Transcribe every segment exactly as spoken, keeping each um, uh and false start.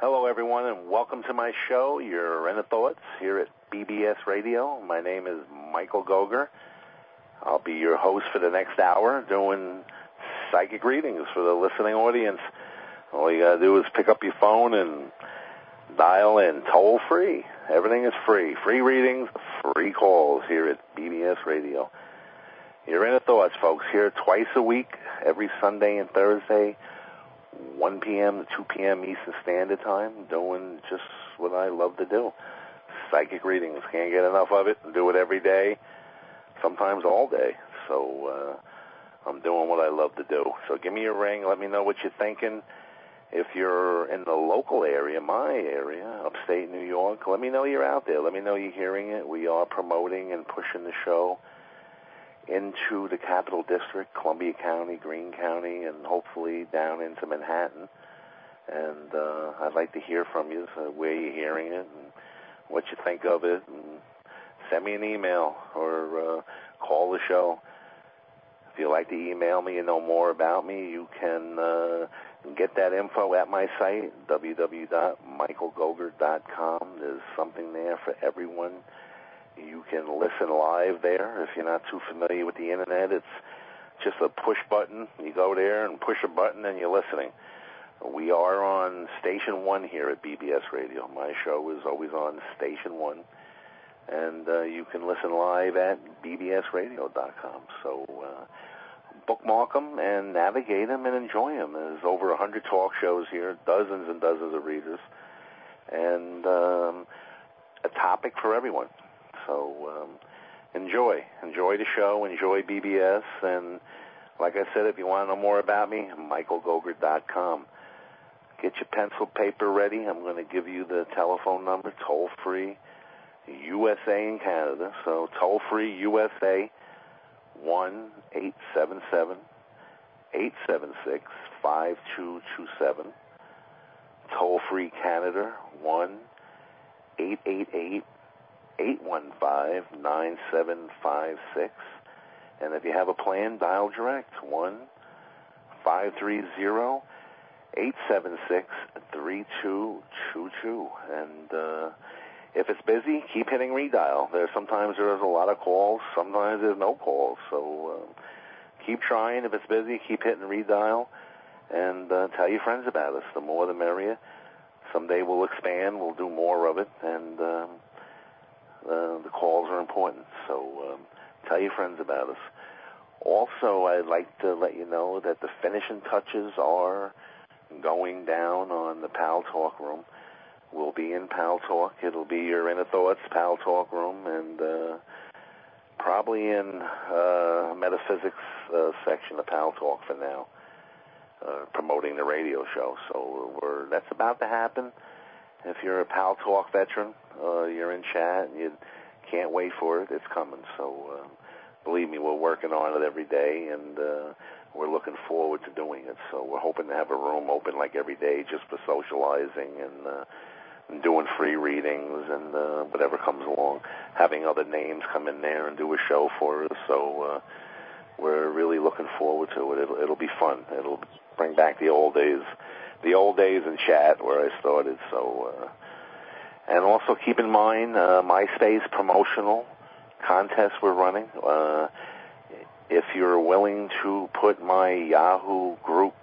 Hello, everyone, and welcome to my show, Your Inner Thoughts, here at B B S Radio. My name is Michael Goger. I'll be your host for the next hour, doing psychic readings for the listening audience. All you got to do is pick up your phone and dial in, toll-free. Everything is free. Free readings, free calls here at B B S Radio. Your Inner Thoughts, folks, here twice a week, every Sunday and Thursday, one p.m. to two p.m. Eastern Standard Time, doing just what I love to do. Psychic readings. Can't get enough of it. Do it every day, sometimes all day. So uh, I'm doing what I love to do. So give me a ring. Let me know what you're thinking. If you're in the local area, my area, upstate New York, let me know you're out there. Let me know you're hearing it. We are promoting and pushing the show into the Capital District, Columbia County, Greene County, and hopefully down into Manhattan. And uh, I'd like to hear from you, so where you're hearing it and what you think of it. And send me an email or uh, call the show. If you'd like to email me and know more about me, you can uh, get that info at my site, w w w dot michael goger dot com. There's something there for everyone. You can listen live there. If you're not too familiar with the Internet, it's just a push button. You go there and push a button and you're listening. We are on Station one here at B B S Radio. My show is always on Station one. And uh, you can listen live at b b s radio dot com. So uh, bookmark them and navigate them and enjoy them. There's over one hundred talk shows here, dozens and dozens of readers, and um, a topic for everyone. So um, enjoy. Enjoy the show. Enjoy B B S. And like I said, if you want to know more about me, michael goger dot com. Get your pencil, paper ready. I'm going to give you the telephone number, toll-free, U S A and Canada. So toll-free U S A, one eight seven seven, eight seven six, five two two seven. Toll-free Canada, one eight eight eight, eight one five, nine seven five six. And if you have a plan, dial direct, one five three zero, eight seven six, three two two two. And uh, if it's busy, keep hitting redial. There sometimes there's a lot of calls, sometimes there's no calls. So uh, keep trying. If it's busy, keep hitting redial, and uh, tell your friends about us. The more the merrier. Someday we'll expand, we'll do more of it, and um, uh, the calls are important. So um, tell your friends about us. Also, I'd like to let you know that the finishing touches are going down on the Pal Talk Room. We'll be in Pal Talk. It'll be your Inner Thoughts Pal Talk Room, and uh, probably in uh, Metaphysics uh, section of Pal Talk for now, uh, promoting the radio show. So we're, that's about to happen. If you're a Pal Talk veteran, uh, you're in chat, and you can't wait for it, it's coming. So uh, believe me, we're working on it every day, and uh, we're looking forward to doing it. So we're hoping to have a room open like every day just for socializing and, uh, and doing free readings and uh, whatever comes along, having other names come in there and do a show for us. So uh, we're really looking forward to it. It'll, it'll be fun. It'll bring back the old days, the old days in chat where I started. So, uh, and also keep in mind uh, MySpace promotional contest we're running. Uh, if you're willing to put my Yahoo group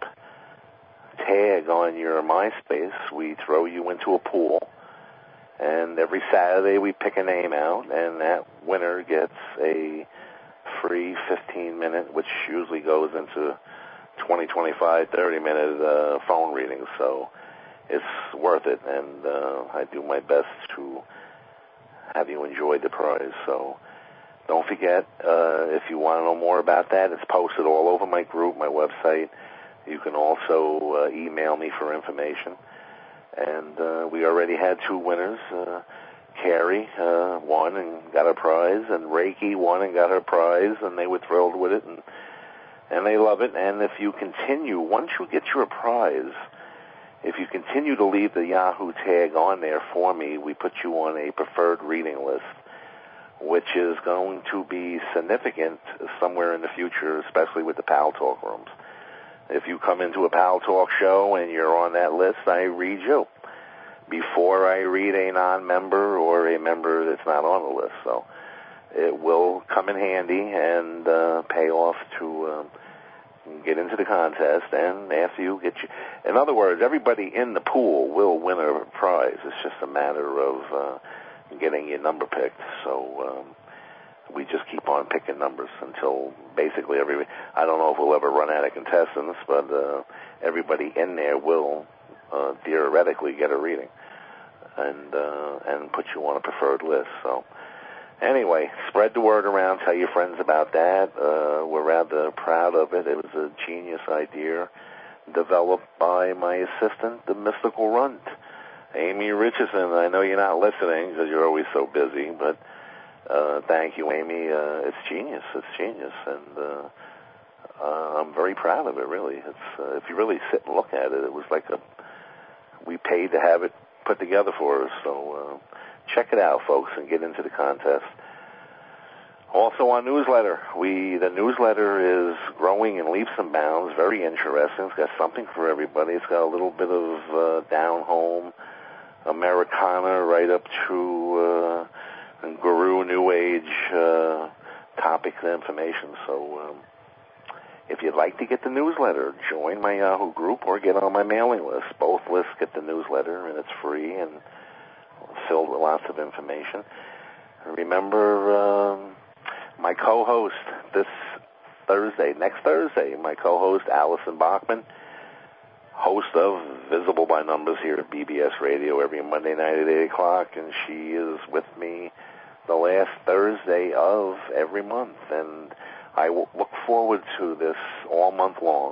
tag on your MySpace, we throw you into a pool, and every Saturday we pick a name out, and that winner gets a free fifteen minute, which usually goes into twenty, twenty-five, thirty minute uh, phone readings. So it's worth it, and uh, I do my best to have you enjoy the prize. So don't forget, uh, if you want to know more about that, it's posted all over my group, my website. You can also uh, email me for information. And uh, we already had two winners. Uh, Carrie uh, won and got her prize, and Reiki won and got her prize, and they were thrilled with it, and and they love it. And if you continue, once you get your prize, if you continue to leave the Yahoo tag on there for me, we put you on a preferred reading list, which is going to be significant somewhere in the future, especially with the Pal Talk rooms. If you come into a Pal Talk show and you're on that list, I read you. before I read a non-member or a member that's not on the list. So it will come in handy and uh, pay off to uh, get into the contest. And after you get you, in other words, everybody in the pool will win a prize. It's just a matter of uh, getting your number picked. So um, we just keep on picking numbers until basically every. I don't know if we'll ever run out of contestants, but uh, everybody in there will uh, theoretically get a reading and uh, and put you on a preferred list. So anyway, spread the word around. Tell your friends about that. Uh, we're rather proud of it. It was a genius idea developed by my assistant, the Mystical Runt, Amy Richardson. I know you're not listening because you're always so busy, but uh, thank you, Amy. Uh, it's genius. It's genius, and uh, uh, I'm very proud of it. Really, it's uh, if you really sit and look at it, it was like a we paid to have it put together for us. So uh, check it out, folks, and get into the contest. Also, our newsletter. We the newsletter is growing in leaps and bounds. Very interesting. It's got something for everybody. It's got a little bit of uh, down home Americana right up to uh, guru New Age uh, topics and information. So um, if you'd like to get the newsletter, join my Yahoo group or get on my mailing list. Both lists get the newsletter, and it's free and filled with lots of information. Remember um, my co-host this Thursday, next Thursday, my co-host Allison Bachman, host of Visible by Numbers here at B B S Radio every Monday night at eight o'clock, and she is with me the last Thursday of every month, and I will look forward to this all month long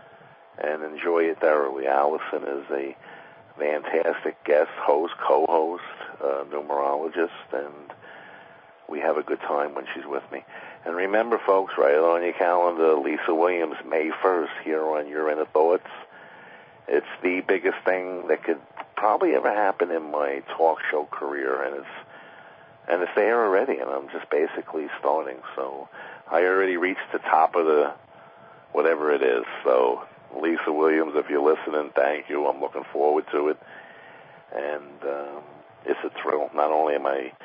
and enjoy it thoroughly. Allison is a fantastic guest host, co-host, uh, numerologist, and we have a good time when she's with me. And remember, folks, write it on your calendar, Lisa Williams, May first, here on Your Inner Thoughts. It's the biggest thing that could probably ever happen in my talk show career, and it's and it's there already, and I'm just basically starting. So I already reached the top of the whatever it is. So Lisa Williams, if you're listening, thank you. I'm looking forward to it, and um, it's a thrill. Not only am I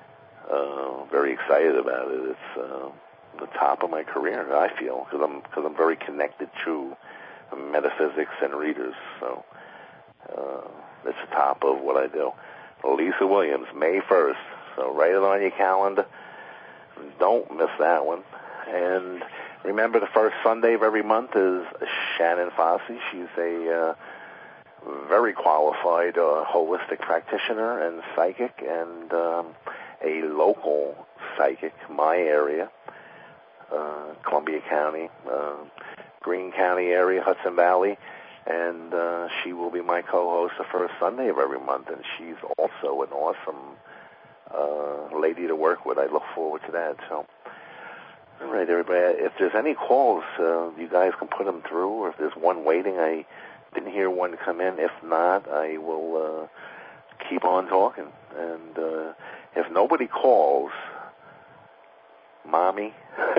uh, very excited about it, it's uh, the top of my career, I feel, because I'm because I'm very connected to metaphysics and readers. So uh, it's the top of what I do. Lisa Williams, May first. So write it on your calendar. Don't miss that one. And remember, the first Sunday of every month is Shannon Fossey. She's a uh, very qualified uh, holistic practitioner and psychic, and um, a local psychic, my area, uh, Columbia County, uh, Greene County area, Hudson Valley, and uh, she will be my co-host the first Sunday of every month, and she's also an awesome uh, lady to work with. I look forward to that. So, all right, everybody, if there's any calls, uh, you guys can put them through, or if there's one waiting, I didn't hear one come in. If not, I will uh, keep on talking. And uh, if nobody calls, Mommy,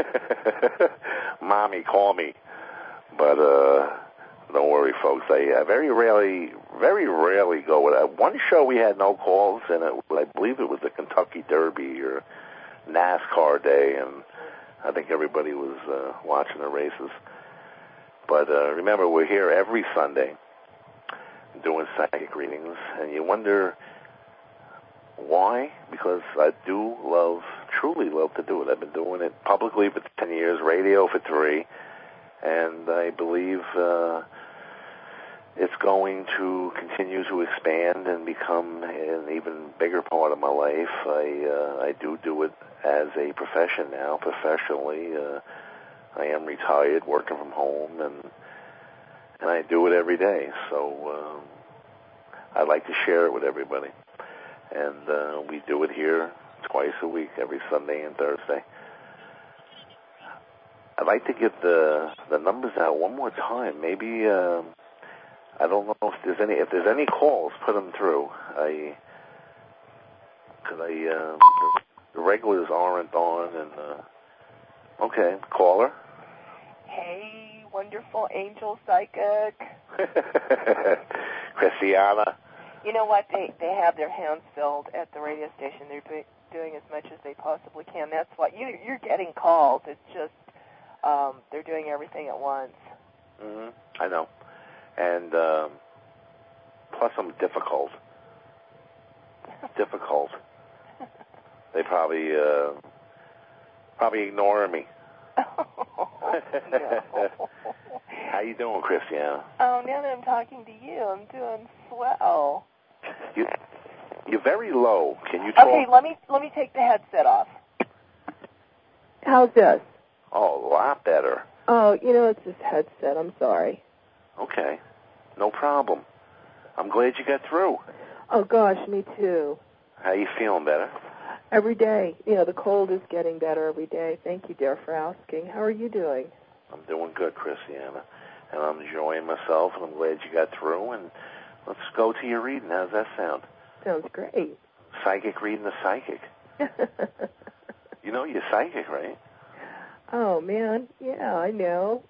Mommy, call me. But uh, don't worry, folks. I, I very rarely, very rarely go with that. One show we had no calls, and it, I believe it was the Kentucky Derby or NASCAR day, and I think everybody was uh, watching the races. But uh, remember, we're here every Sunday doing psychic readings, and you wonder why? Because I do love, truly love to do it. I've been doing it publicly for ten years, radio for three. And I believe uh, it's going to continue to expand and become an even bigger part of my life. I uh, I do do it as a profession now, professionally. Uh, I am retired, working from home, and and I do it every day. So um, I like to share it with everybody. And uh, we do it here twice a week, every Sunday and Thursday. I'd like to get the the numbers out one more time. Maybe uh, I don't know if there's any if there's any calls, put them through. I because I uh, the, the regulars aren't on. And uh, okay, caller. Hey, wonderful angel psychic. Christiana. You know what? They they have their hands filled at the radio station. They're do, doing as much as they possibly can. That's why you, you're getting calls. It's just um, they're doing everything at once. Mm-hmm. I know. And um, plus I'm difficult. difficult. They probably uh, probably ignore me. Oh, no. How you doing, Christiana? Oh, now that I'm talking to you, I'm doing swell. You, you're very low. Can you talk? Okay, let me let me take the headset off. How's this? Oh, a lot better. Oh, you know, it's this headset. I'm sorry. Okay. No problem. I'm glad you got through. Oh, gosh, me too. How you feeling, better? Every day. You know, the cold is getting better every day. Thank you, dear, for asking. How are you doing? I'm doing good, Christiana. And I'm enjoying myself, and I'm glad you got through. And let's go to your reading. How's that sound? Sounds great. Psychic reading the psychic. You know you're psychic, right? Oh, man. Yeah, I know.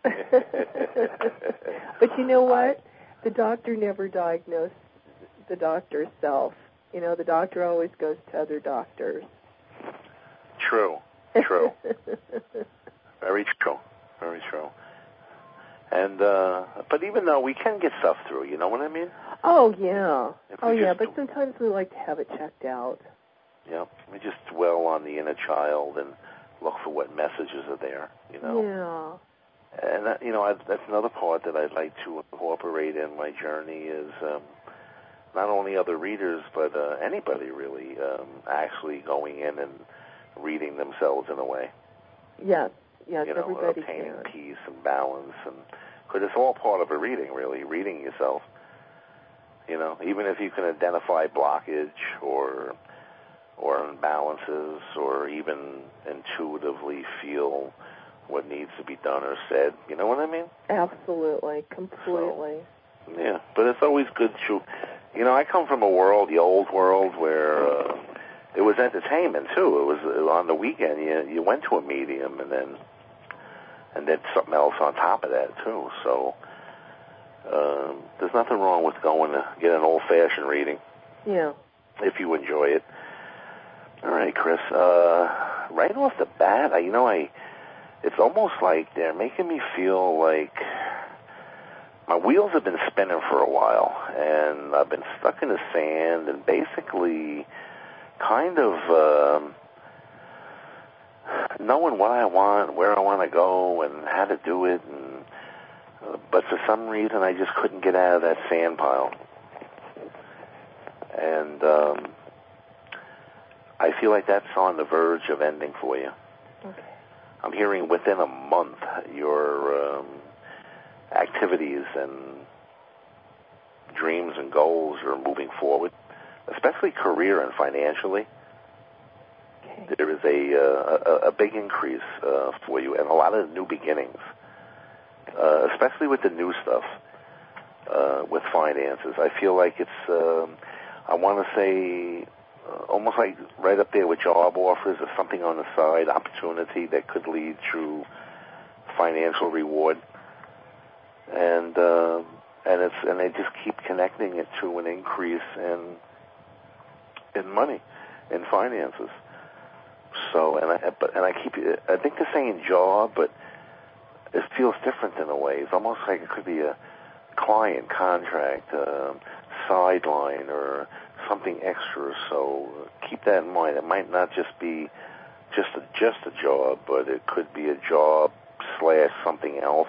But you know what? The doctor never diagnosed the doctor's self. You know, the doctor always goes to other doctors. True. True. Very true. Very true. And, uh, but even though we can get stuff through, you know what I mean? Oh, yeah. If oh, yeah, but do, sometimes we like to have it checked out. Yeah. We just dwell on the inner child and look for what messages are there, you know? Yeah. And, that, you know, I, that's another part that I'd like to incorporate in my journey is um, not only other readers, but uh, anybody really um, actually going in and reading themselves in a way. Yes. Yes, you know, everybody obtaining can. peace and balance, and because it's all part of a reading, really, reading yourself. You know, even if you can identify blockage or or imbalances, or even intuitively feel what needs to be done or said. You know what I mean? Absolutely, completely. So, yeah, but it's always good to, you know, I come from a world, the old world, where uh, it was entertainment too. It was uh, on the weekend. You you went to a medium, and then. And then something else on top of that, too. So um, there's nothing wrong with going to get an old-fashioned reading. Yeah. If you enjoy it. All right, Chris. Uh, right off the bat, I, you know, I it's almost like they're making me feel like my wheels have been spinning for a while, and I've been stuck in the sand and basically kind of... Um, knowing what I want, where I want to go, and how to do it, and uh, but for some reason I just couldn't get out of that sand pile. And um, I feel like that's on the verge of ending for you. Okay. I'm hearing within a month your um, activities and dreams and goals are moving forward, especially career and financially. Okay. There is a, uh, a, a big increase uh, for you and a lot of new beginnings, uh, especially with the new stuff, uh, with finances. I feel like it's, um, I want to say, uh, almost like right up there with job offers or something on the side, opportunity that could lead to financial reward. And uh, and it's and they just keep connecting it to an increase in in money, in finances. So, and I, but, and I keep, I think they're saying job, but it feels different in a way. It's almost like it could be a client contract, uh, sideline, or something extra. So keep that in mind. It might not just be just a, just a job, but it could be a job slash something else.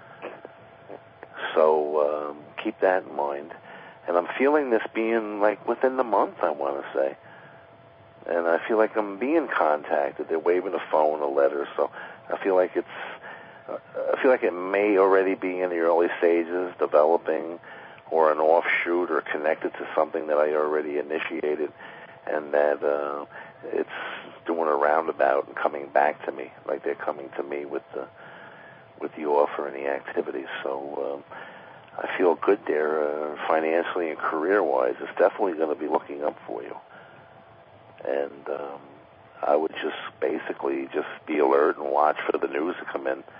So um, keep that in mind. And I'm feeling this being like within the month, I want to say. And I feel like I'm being contacted. They're waving a phone, a letter. So I feel like it's, uh, I feel like it may already be in the early stages, developing, or an offshoot, or connected to something that I already initiated, and that uh, it's doing a roundabout and coming back to me, like they're coming to me with the with the offer and the activities. So um, I feel good there, uh, financially and career-wise. It's definitely going to be looking up for you. And um, I would just basically just be alert and watch for the news to come in.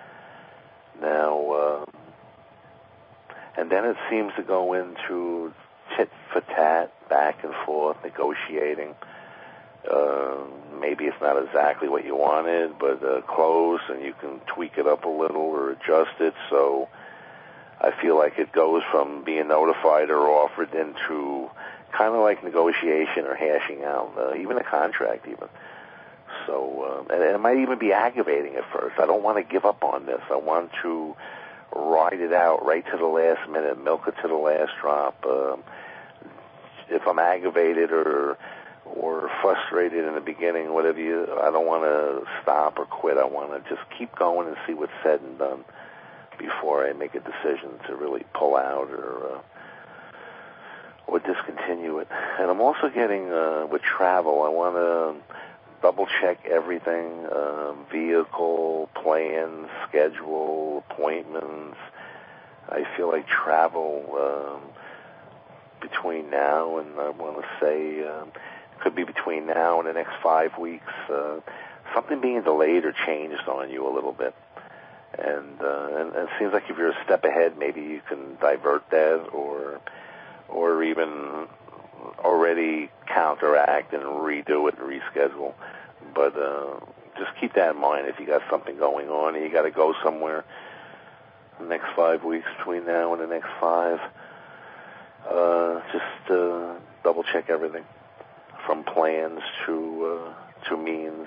Now, uh, and then it seems to go into tit for tat, back and forth, negotiating. Uh, maybe it's not exactly what you wanted, but uh, close, and you can tweak it up a little or adjust it. So I feel like it goes from being notified or offered into kind of like negotiation or hashing out, uh, even a contract even. So, uh, and it might even be aggravating at first. I don't want to give up on this. I want to ride it out right to the last minute, milk it to the last drop. Um, if I'm aggravated or or frustrated in the beginning, whatever you, I don't want to stop or quit. I want to just keep going and see what's said and done before I make a decision to really pull out or uh, or discontinue it. And I'm also getting, uh, with travel, I want to double check everything, uh, vehicle, plans, schedule, appointments. I feel like travel um, between now and I want to say uh, could be between now and the next five weeks, uh, something being delayed or changed on you a little bit. And, uh, and, and it seems like if you're a step ahead, maybe you can divert that or or even already counteract and redo it and reschedule. But uh, just keep that in mind if you got something going on and you got to go somewhere the next five weeks between now and the next five. Uh, just uh, double check everything from plans to uh, to means.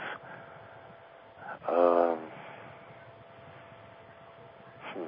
Um, hmm.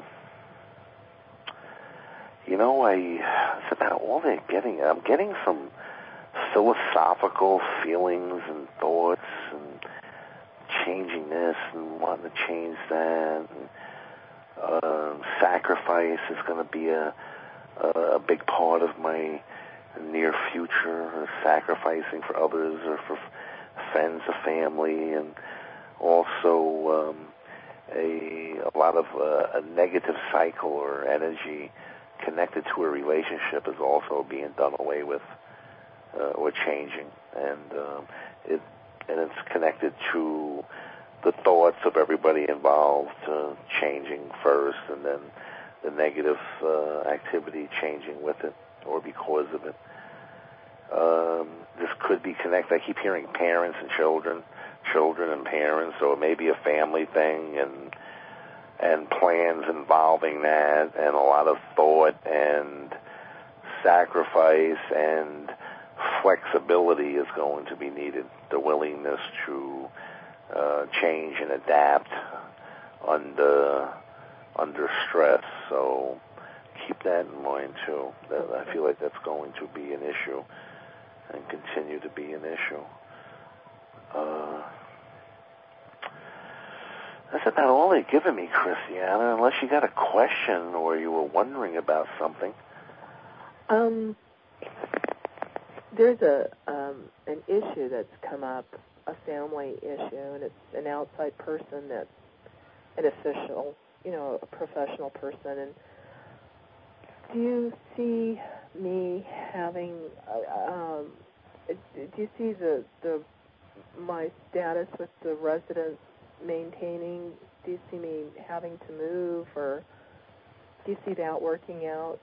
You know, I it's about all they're getting. I'm getting some philosophical feelings and thoughts and changing this and wanting to change that. And, uh, sacrifice is going to be a, a a big part of my near future, or sacrificing for others or for friends or family, and also um, a, a lot of uh, a negative cycle or energy connected to a relationship is also being done away with uh, or changing, and um, it and it's connected to the thoughts of everybody involved uh, changing first, and then the negative uh, activity changing with it or because of it. Um, this could be connected. I keep hearing parents and children, children and parents, so it may be a family thing, and and plans involving that, and a lot of thought and sacrifice and flexibility is going to be needed. The willingness to uh, change and adapt under under stress. So keep that in mind too. That I feel like that's going to be an issue and continue to be an issue. Uh, That's about all they've given me, Christiana, unless you got a question or you were wondering about something. Um, there's a um, an issue that's come up, a family issue, and it's an outside person that's an official, you know, a professional person. And do you see me having, uh, um, do you see the the my status with the residents maintaining? Do you see me having to move, or do you see that working out?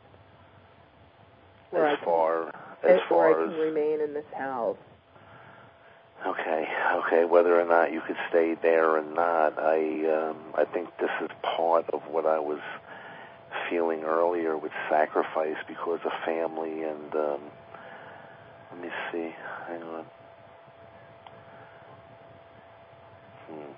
Where As I far can, as far where I can as remain in this house. Okay, okay. Whether or not you could stay there or not, I um, I think this is part of what I was feeling earlier with sacrifice because of family. And um, let me see. Hang on. Hmm.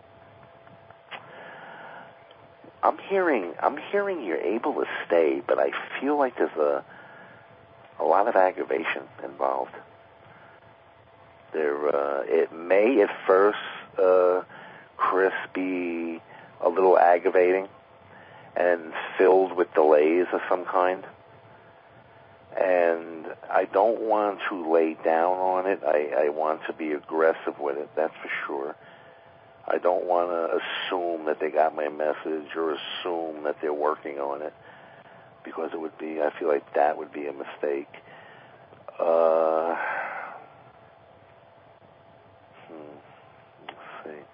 I'm hearing I'm hearing you're able to stay, but I feel like there's a a lot of aggravation involved. There, uh, it may at first, uh, Chris, be a little aggravating and filled with delays of some kind. And I don't want to lay down on it. I, I want to be aggressive with it, that's for sure. I don't want to assume that they got my message or assume that they're working on it, because it would be, I feel like that would be a mistake. Uh... Hmm. Let's see.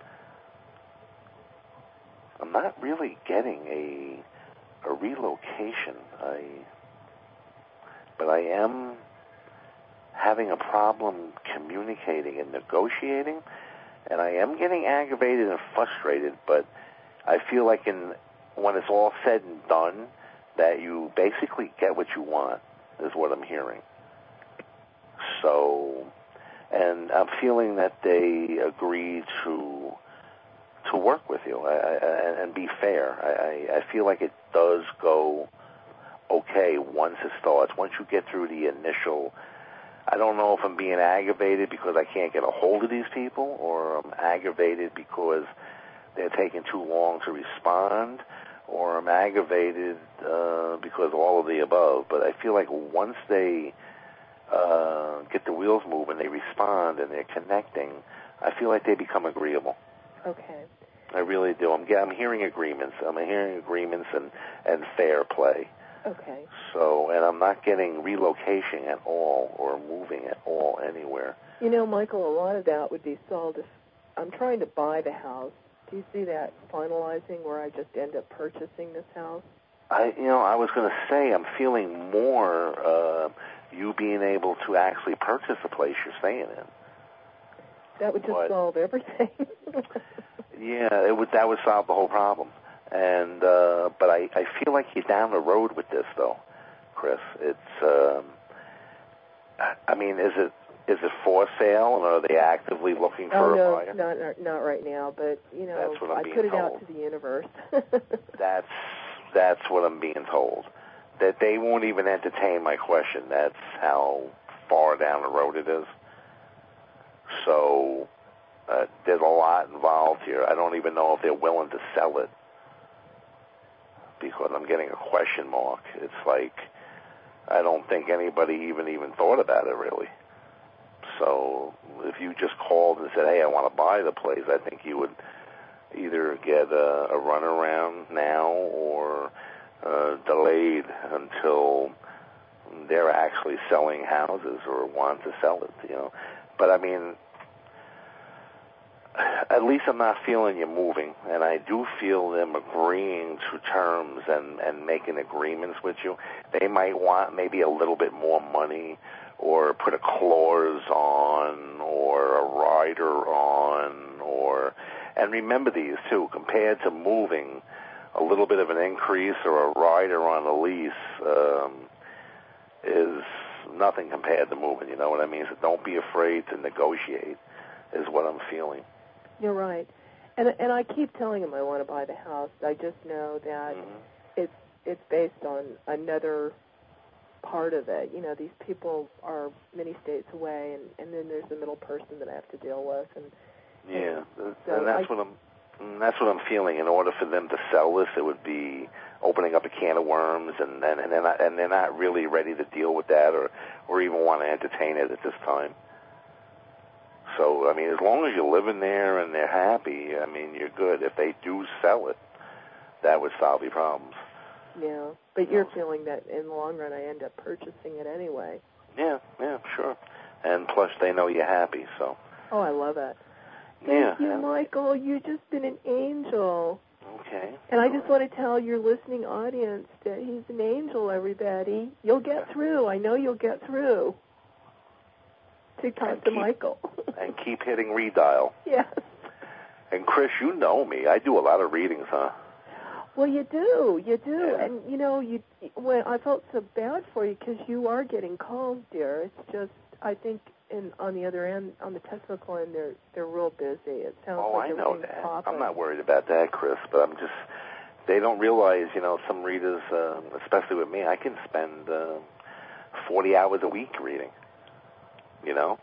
I'm not really getting a a relocation. I but I am having a problem communicating and negotiating, and I am getting aggravated and frustrated, but I feel like in when it's all said and done, that you basically get what you want, is what I'm hearing. So, and I'm feeling that they agree to to work with you I, I, and be fair. I, I feel like it does go okay once it starts. Once you get through the initial, I don't know if I'm being aggravated because I can't get a hold of these people, or I'm aggravated because they're taking too long to respond, or I'm aggravated uh, because of all of the above. But I feel like once they uh, get the wheels moving, they respond, and they're connecting, I feel like they become agreeable. Okay. I really do. I'm, I'm hearing agreements. I'm hearing agreements and, and fair play. Okay. So, and I'm not getting relocation at all or moving at all anywhere. You know, Michael, a lot of that would be solved if I'm trying to buy the house. Do you see that finalizing where I just end up purchasing this house? I, you know, I was going to say I'm feeling more uh, you being able to actually purchase the place you're staying in. That would just but, solve everything. yeah, it would. That would solve the whole problem. And uh, but I, I feel like you're down the road with this, though, Chris. It's. Um, I mean, is it is it for sale, or are they actively looking for oh, no, a buyer? not not right now. But you know, That's what I'm I being put it told. out to the universe. that's that's what I'm being told. That they won't even entertain my question. That's how far down the road it is. So uh, there's a lot involved here. I don't even know if they're willing to sell it because I'm getting a question mark. It's like I don't think anybody even even thought about it really. So if you just called and said, hey, I want to buy the place, I think you would either get a, a runaround now or uh, delayed until they're actually selling houses or want to sell it, you know. But, I mean, at least I'm not feeling you moving, and I do feel them agreeing to terms and, and making agreements with you. They might want maybe a little bit more money or put a clause on or a rider on or... And remember these, too, compared to moving, a little bit of an increase or a rider on the lease um, is nothing compared to moving, you know what I mean? So don't be afraid to negotiate is what I'm feeling. You're right. And and I keep telling him I want to buy the house. I just know that mm-hmm. it's it's based on another part of it. You know, these people are many states away, and, and then there's the middle person that I have to deal with. And yeah, and, so and that's I, what I'm that's what I'm feeling. In order for them to sell this, it would be opening up a can of worms, and and, and they're not and they're not really ready to deal with that, or or even want to entertain it at this time. So, I mean, as long as you're living there and they're happy, I mean, you're good. If they do sell it, that would solve your problems. Yeah, but you're feeling that in the long run I end up purchasing it anyway. Yeah, yeah, sure. And plus they know you're happy, so. Oh, I love it. Yeah. Thank you, yeah. Michael. You've just been an angel. Okay. And I just want to tell your listening audience that he's an angel, everybody. You'll get through. I know you'll get through. To talk and to keep, Michael. And keep hitting redial. Yes. And, Chris, you know me. I do a lot of readings, huh? Well, you do. You do. Yeah. And, you know, you when I felt so bad for you because you are getting calls, dear. It's just, I think, in, on the other end, on the technical end, they're, they're real busy. It sounds oh, like I know that. popping. I'm not worried about that, Chris, but I'm just, they don't realize, you know, some readers, uh, especially with me, I can spend uh, forty hours a week reading. You know,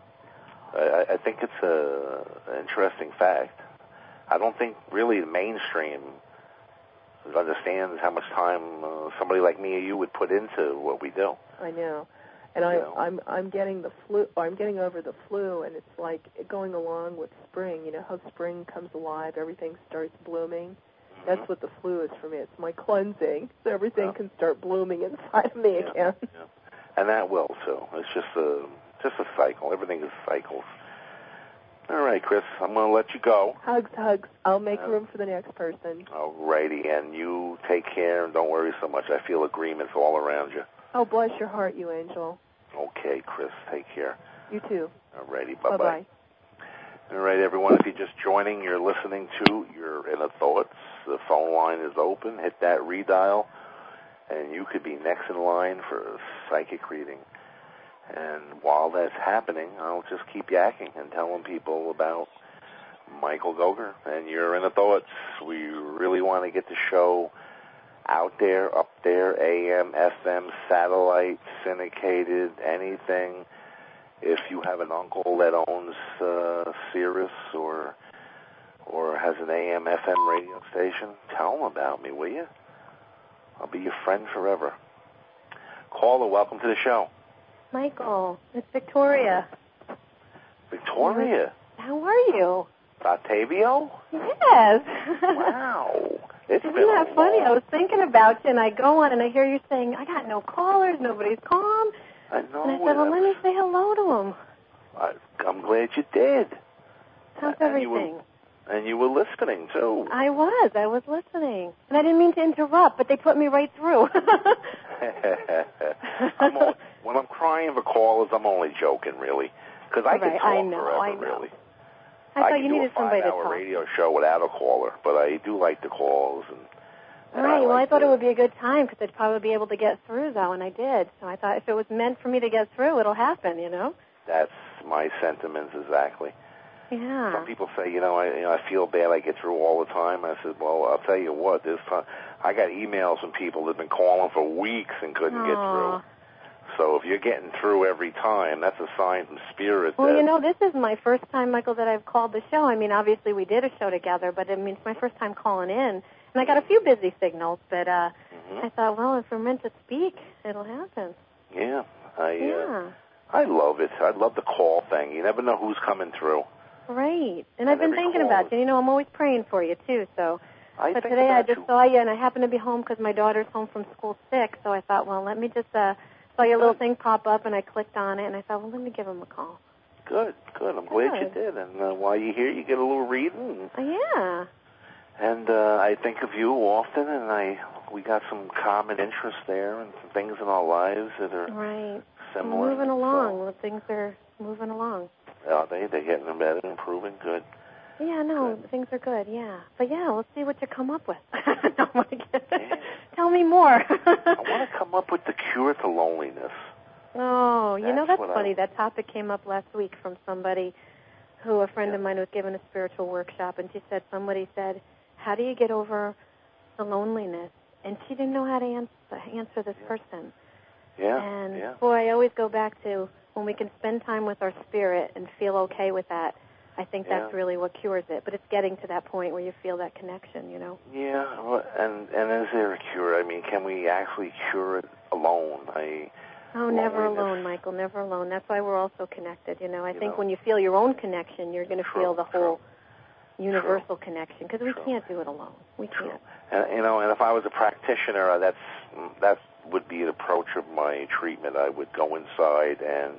I, I think it's a, an interesting fact. I don't think really the mainstream understands how much time uh, somebody like me or you would put into what we do. I know, and I, you know? I'm I'm getting the flu. I'm getting over the flu, and it's like going along with spring. You know how spring comes alive, everything starts blooming. Mm-hmm. That's what the flu is for me. It's my cleansing, so everything yeah. can start blooming inside of me yeah. again. Yeah. And that will too. It's just a Just a cycle. Everything is cycles. All right, Chris, I'm going to let you go. Hugs, hugs. I'll make uh, room for the next person. All righty, and you take care and don't worry so much. I feel agreements all around you. Oh, bless your heart, you angel. Okay, Chris, take care. You too. All righty, bye-bye. Bye-bye. All right, everyone, if you're just joining, you're listening to Your Inner Thoughts. The phone line is open. Hit that redial, and you could be next in line for a psychic reading. And while that's happening, I'll just keep yakking and telling people about Michael Goger and Your Inner Thoughts. We really want to get the show out there, up there, A M, F M, satellite, syndicated, anything. If you have an uncle that owns uh, Sirius or or has an A M, F M radio station, tell them about me, will you? I'll be your friend forever. Caller, welcome to the show. Michael, it's Victoria. Victoria? How are you? Octavio? Yes. Wow. It's Isn't been that funny? long. I was thinking about you, and I go on, and I hear you saying, I got no callers, nobody's calling. I know. And I said, well, let me say hello to them. I, I'm glad you did. How's and everything? You were, and you were listening, too. I was. I was listening. And I didn't mean to interrupt, but they put me right through. I'm all, when I'm crying for callers, I'm only joking, really. Because I right, can talk I know, forever, I know. really. I thought I you can needed do a somebody to five-hour talk. radio show without a caller, but I do like the calls. And, and Right. I Well, like I thought to, it would be a good time because I'd probably be able to get through, though, and I did. So I thought if it was meant for me to get through, it'll happen, you know? That's my sentiments, exactly. Yeah. Some people say, you know, I, you know, I feel bad I get through all the time. I said, well, I'll tell you what, this time, I got emails from people that have been calling for weeks and couldn't Aww. get through. So if you're getting through every time, that's a sign from Spirit. Well, that, you know, this is my first time, Michael, that I've called the show. I mean, obviously we did a show together, but I mean, it's my first time calling in. And I got a few busy signals, but uh, mm-hmm. I thought, well, if we're meant to speak, it'll happen. Yeah, I, Yeah. Uh, I love it. I love the call thing. You never know who's coming through. Right. And, And I've been every thinking call about is- you. You know, I'm always praying for you, too, so. I But think today I about just you. saw you, and I happened to be home because my daughter's home from school sick, so I thought, well, let me just, uh, saw your little thing pop up, and I clicked on it, and I thought, well, let me give him a call. Good, good. I'm glad you Good. did. And uh, while you're here, you get a little reading. Oh, yeah. And uh, I think of you often, and I we got some common interests there and some things in our lives that are Right. similar. We're moving along. So, Well, things are moving along. are they? They're getting better, improving. Good. Yeah, no, Good. things are good, yeah. But, yeah, let's see what you come up with. No, I can't. Yeah. Tell me more. I want to come up with the cure to loneliness. Oh, you know, That's that's what funny. I- That topic came up last week from somebody who, a friend of mine, was giving a spiritual workshop, and she said, somebody said, how do you get over the loneliness? And she didn't know how to answer, answer this Yeah. person. Yeah, And, yeah. boy, I always go back to when we can spend time with our spirit and feel okay with that, I think Yeah. that's really what cures it. But it's getting to that point where you feel that connection, you know? Yeah, well, and and is there a cure? I mean, can we actually cure it alone? I Oh, never loneliness. alone, Michael, never alone. That's why we're all so connected, you know. I You think know. when you feel your own connection, you're going to True, feel the whole true. universal connection, because we True. can't do it alone. We True. can't. And you know, and if I was a practitioner, that's that would be an approach of my treatment. I would go inside and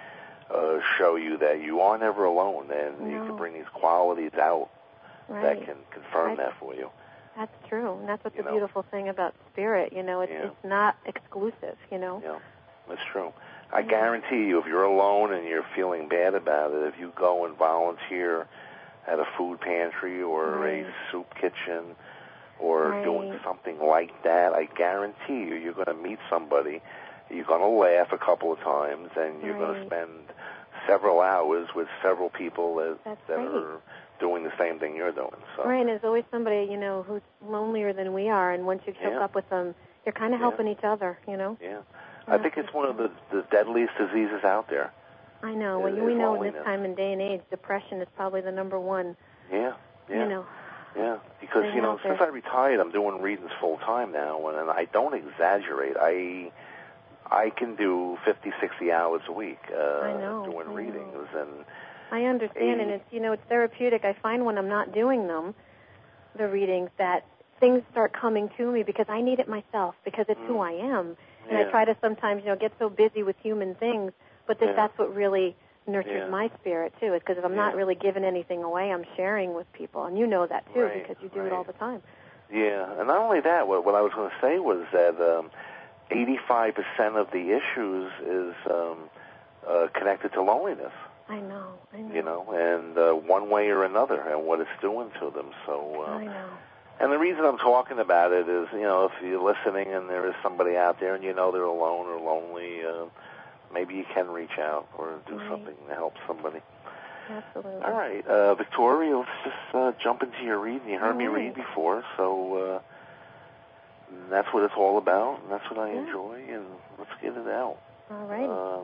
uh, show you that you are never alone, and you No. can bring these qualities out Right. that can confirm Right. that for you. That's true, and that's what's You the know. beautiful thing about spirit, you know. It's, Yeah. it's not exclusive, you know. Yeah, that's true. I Yeah. guarantee you, if you're alone and you're feeling bad about it, if you go and volunteer at a food pantry or Right. a soup kitchen or Right. doing something like that, I guarantee you, you're going to meet somebody. You're going to laugh a couple of times, and you're going to Right. spend several hours with several people that, That's that right. are doing the same thing you're doing. So, Right, and there's always somebody, you know, who's lonelier than we are, and once you hook Yeah. up with them, you're kind of Yeah. helping each other, you know. yeah. Yeah, I think it's one of the, the deadliest diseases out there. I know. Well, It we is know in this loneliness. time and day and age, depression is probably the number one, Yeah, yeah. you know. Yeah, because, Thing you know, out there. since I retired, I'm doing readings full time now, and, and I don't exaggerate. I I can do fifty, sixty hours a week uh, I know, doing I know. readings. And I understand, and a- it's, you know, it's therapeutic. I find when I'm not doing them, the readings, that things start coming to me because I need it myself, because it's who Mm. I am. And Yeah. I try to sometimes, you know, get so busy with human things, but that Yeah. that's what really nurtures Yeah. my spirit, too, because if I'm not Yeah. really giving anything away, I'm sharing with people. And you know that, too, Right, because you do right. it all the time. Yeah, and not only that, what, what I was going to say was that um, eighty-five percent of the issues is um, uh, connected to loneliness. I know, I know. You know, and uh, one way or another, and what it's doing to them. So, uh, I know. And the reason I'm talking about it is, you know, if you're listening and there is somebody out there and you know they're alone or lonely, uh, maybe you can reach out or do right. something to help somebody. Absolutely. All right, uh, Victoria, let's just uh, jump into your reading. You heard all me right. read before, so uh, that's what it's all about, and that's what I yeah. enjoy, and let's get it out. All right. Um,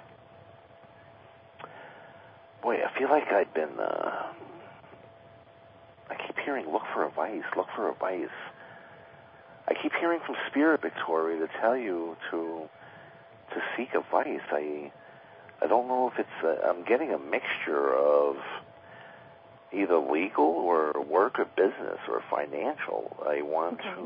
boy, I feel like I've been, uh, I keep hearing, look for advice, look for advice. I keep hearing from Spirit, Victoria, to tell you to to seek advice. I I don't know if it's, a, I'm getting a mixture of either legal or work or business or financial. I want okay.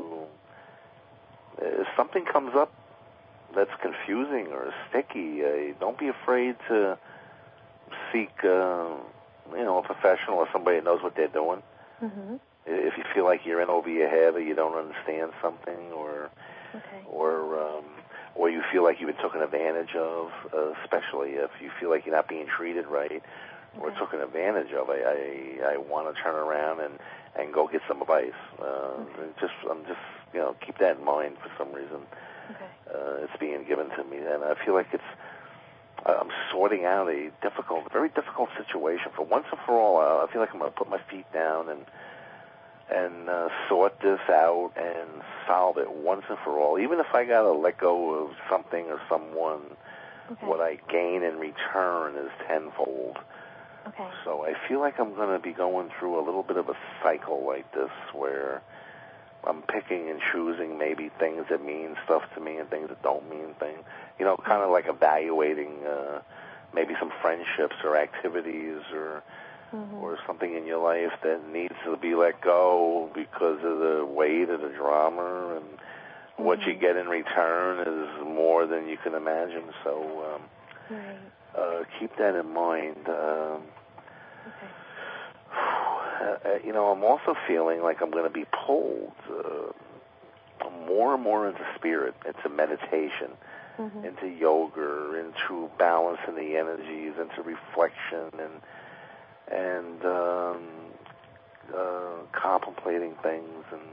to, if something comes up that's confusing or sticky, uh, don't be afraid to seek, uh, you know, a professional or somebody that knows what they're doing. Mm-hmm. If you feel like you're in over your head or you don't understand something, or okay. or um, or you feel like you've been taken advantage of, uh, especially if you feel like you're not being treated right or okay. taken advantage of, I I, I want to turn around and, and go get some advice. Uh, okay. Just I'm just you know keep that in mind for some reason. Okay. Uh, it's being given to me, and I feel like it's I'm sorting out a difficult, very difficult situation. For once and for all, I feel like I'm going to put my feet down and and uh, sort this out and solve it once and for all. Even if I got to let go of something or someone, okay. what I gain in return is tenfold. Okay. So I feel like I'm going to be going through a little bit of a cycle like this where I'm picking and choosing maybe things that mean stuff to me and things that don't mean things. You know, kind of like evaluating uh, maybe some friendships or activities or mm-hmm. or something in your life that needs to be let go because of the weight of the drama, and mm-hmm. what you get in return is more than you can imagine. So um, right. uh, keep that in mind. Um, okay. uh, you know, I'm also feeling like I'm going to be pulled uh, more and more into spirit, into meditation, mm-hmm. into yoga, into balancing the energies, into reflection, and and um, uh, contemplating things, and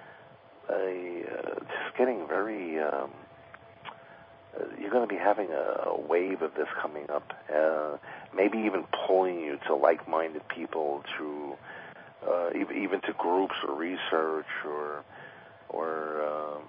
uh, just getting very, um, uh, you're going to be having a, a wave of this coming up, uh, maybe even pulling you to like-minded people, to uh, even, even to groups or research or or um,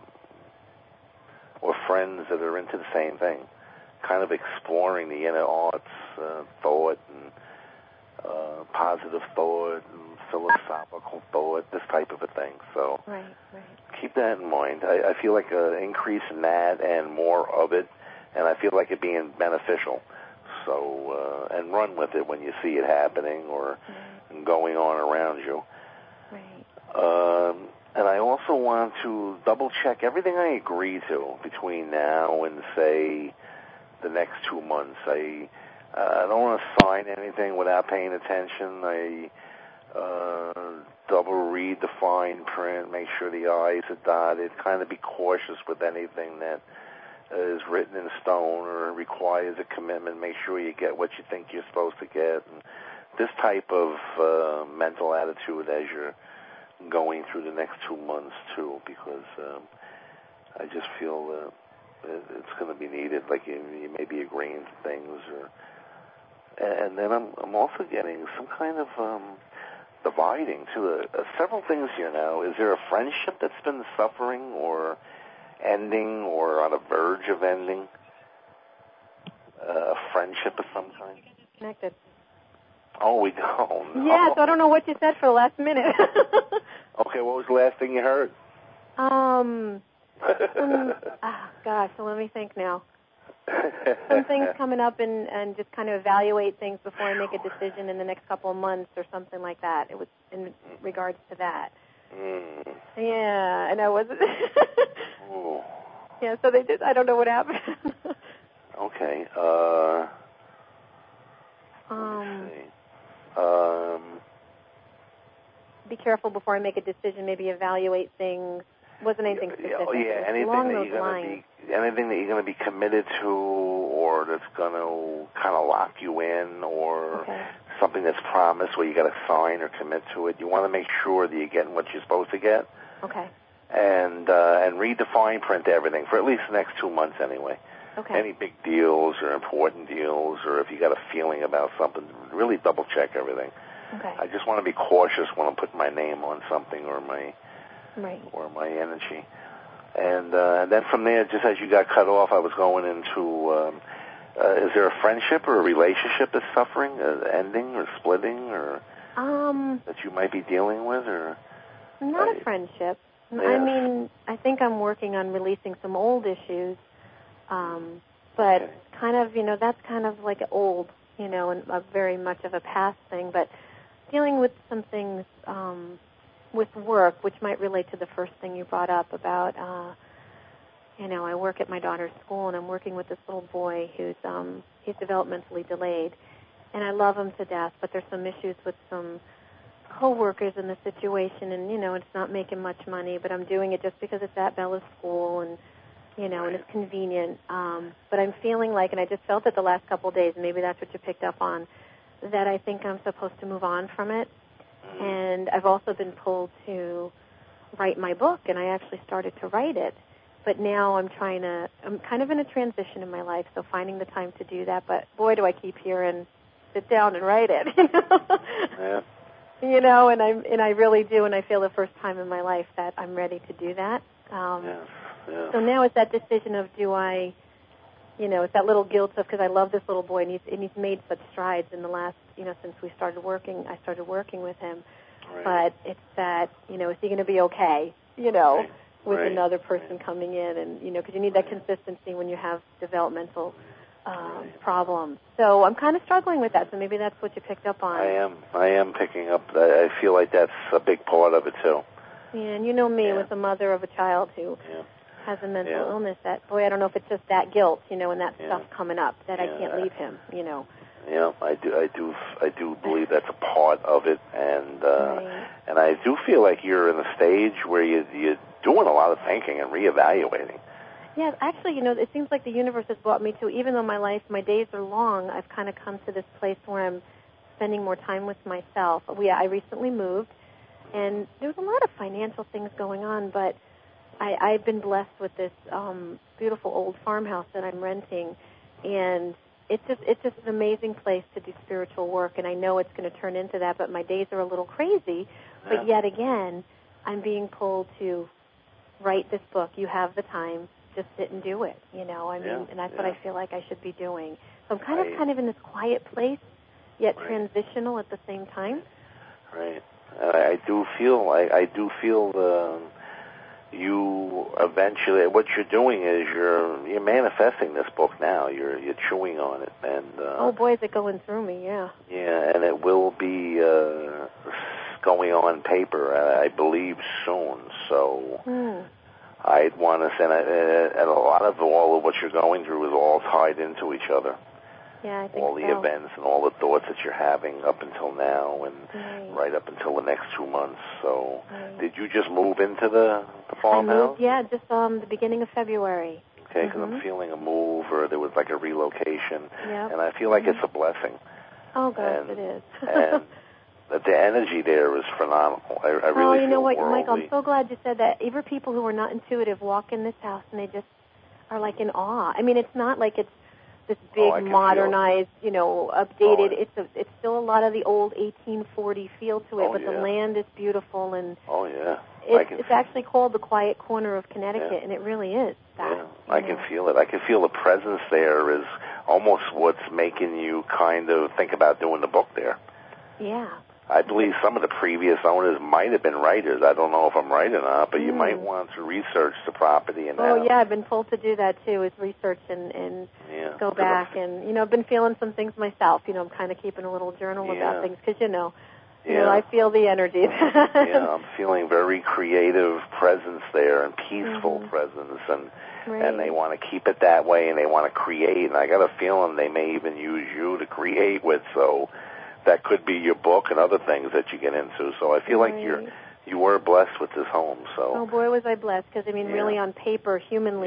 or friends that are into the same thing, kind of exploring the inner arts, uh, thought, and Uh, positive thought and philosophical thought, this type of a thing. So right, right. keep that in mind. I, I feel like an increase in that and more of it, and I feel like it being beneficial. So, uh, and run with it when you see it happening or right. going on around you. Right. Um, and I also want to double check everything I agree to between now and, say, the next two months. I Uh, I don't want to sign anything without paying attention. I uh, double read the fine print, make sure the I's are dotted, kind of be cautious with anything that is written in stone or requires a commitment. Make sure you get what you think you're supposed to get. And this type of uh, mental attitude as you're going through the next two months, too, because um, I just feel uh, it's going to be needed. Like you, you may be agreeing to things or... And then I'm, I'm also getting some kind of um, dividing, too. Uh, uh, several things here now. Is there a friendship that's been suffering or ending or on a verge of ending? Uh, a friendship of some kind? Connected. Oh, we don't. No. Yes, I don't know what you said for the last minute. Okay, what was the last thing you heard? Um, um oh, gosh, so let me think now. Some things coming up and, and just kind of evaluate things before I make a decision in the next couple of months or something like that. It was in regards to that. Mm. Yeah, and I wasn't. Yeah, so they just, I don't know what happened. Okay. Uh, um, let me see. Um, be careful before I make a decision. Maybe evaluate things. Wasn't anything specific. Oh, yeah, anything along that those you're going lines. to anything that you're going to be committed to, or that's going to kind of lock you in, or okay. something that's promised where you got to sign or commit to it. You want to make sure that you're getting what you're supposed to get. Okay. And uh, and read the fine print to everything for at least the next two months anyway. Okay. Any big deals or important deals, or if you got a feeling about something, really double check everything. Okay. I just want to be cautious when I'm putting my name on something or my right. or my energy. And, uh, and then from there, just as you got cut off, I was going into, um, uh, is there a friendship or a relationship that's suffering, uh, ending or splitting, or um, that you might be dealing with, or? Not I, a friendship. Yes. I mean, I think I'm working on releasing some old issues, um, but okay. kind of, you know, that's kind of like old, you know, and a very much of a past thing, but dealing with some things, um, with work, which might relate to the first thing you brought up about, uh, you know, I work at my daughter's school, and I'm working with this little boy who's um, he's developmentally delayed, and I love him to death, but there's some issues with some co-workers in the situation, and, you know, it's not making much money, but I'm doing it just because it's at Bella's school, and, you know, right. and it's convenient. Um, but I'm feeling like, and I just felt it the last couple of days, and maybe that's what you picked up on, that I think I'm supposed to move on from it. And I've also been pulled to write my book, and I actually started to write it. But now I'm trying to, I'm kind of in a transition in my life, so finding the time to do that. But boy, do I keep hearing, sit down and write it. You know? Yeah. You know, and I and I really do, and I feel the first time in my life that I'm ready to do that. Um, yeah. Yeah. So now it's that decision of, do I, you know, it's that little guilt of, because I love this little boy, and he's, and he's made such strides in the last, you know, since we started working, I started working with him. Right. But it's that, you know, is he going to be okay, you know, right. with right. another person right. coming in, and, you know, because you need that right. consistency when you have developmental um, right. problems. So I'm kind of struggling with that, so maybe that's what you picked up on. I am. I am picking up. I feel like that's a big part of it, too. Yeah, and you know me, yeah. with the mother of a child who yeah. has a mental yeah. illness, that, boy, I don't know if it's just that guilt, you know, and that yeah. stuff coming up, that yeah. I can't leave him, you know. Yeah, I do. I do. I do believe that's a part of it, and uh, right. and I do feel like you're in a stage where you you're doing a lot of thinking and reevaluating. Yeah, actually, you know, it seems like the universe has brought me to, even though my life, my days are long, I've kind of come to this place where I'm spending more time with myself. We, I recently moved, and there was a lot of financial things going on, but I, I've been blessed with this um, beautiful old farmhouse that I'm renting, and it's just it's just an amazing place to do spiritual work, and I know it's going to turn into that, but my days are a little crazy. Yeah. But yet again, I'm being pulled to write this book. You have the time. Just sit and do it, you know. I mean, yeah. and that's yeah. what I feel like I should be doing. So I'm kind right. of kind of in this quiet place, yet right. transitional at the same time. Right. I, I do feel. I, I do feel the. You eventually, what you're doing is you're you're manifesting this book now. You're you're chewing on it, and uh, oh boy, is it going through me? Yeah. Yeah, and it will be uh, going on paper, I believe, soon. So Hmm. I'd want to send it, and a lot of all of what you're going through is all tied into each other. Yeah, I think all the so. events and all the thoughts that you're having up until now, and right. right up until the next two months. So, right. did you just move into the, the farmhouse? I moved, yeah, just um the beginning of February. Okay, because mm-hmm. I'm feeling a move, or there was like a relocation, yep. and I feel like mm-hmm. it's a blessing. Oh gosh, and, it is. and the energy there is phenomenal. I, I really oh, you feel know what, worldly. Michael, I'm so glad you said that. Even people who are not intuitive walk in this house and they just are like in awe. I mean, it's not like it's this big, oh, modernized, you know, updated. Oh, it's a, it's still a lot of the old eighteen forty feel to it, oh, but yeah. the land is beautiful, and oh yeah, it's, can, it's actually called the Quiet Corner of Connecticut, yeah. and it really is that. Yeah, I know. can feel it. I can feel the presence there is almost what's making you kind of think about doing the book there. Yeah. I believe some of the previous owners might have been writers. I don't know if I'm right or not, but mm. you might want to research the property and. Oh have, yeah, I've been told to do that too, is research and and yeah, go back and you know I've been feeling some things myself. You know, I'm kind of keeping a little journal yeah. about things because you know, you yeah. know, I feel the energy. yeah, I'm feeling very creative presence there and peaceful mm-hmm. presence, and right. and they want to keep it that way, and they want to create. And I got a feeling they may even use you to create with. So. That could be your book and other things that you get into. So I feel right. like you're you were blessed with this home. So oh boy, was I blessed! Because I mean, yeah. really, on paper, humanly, yeah.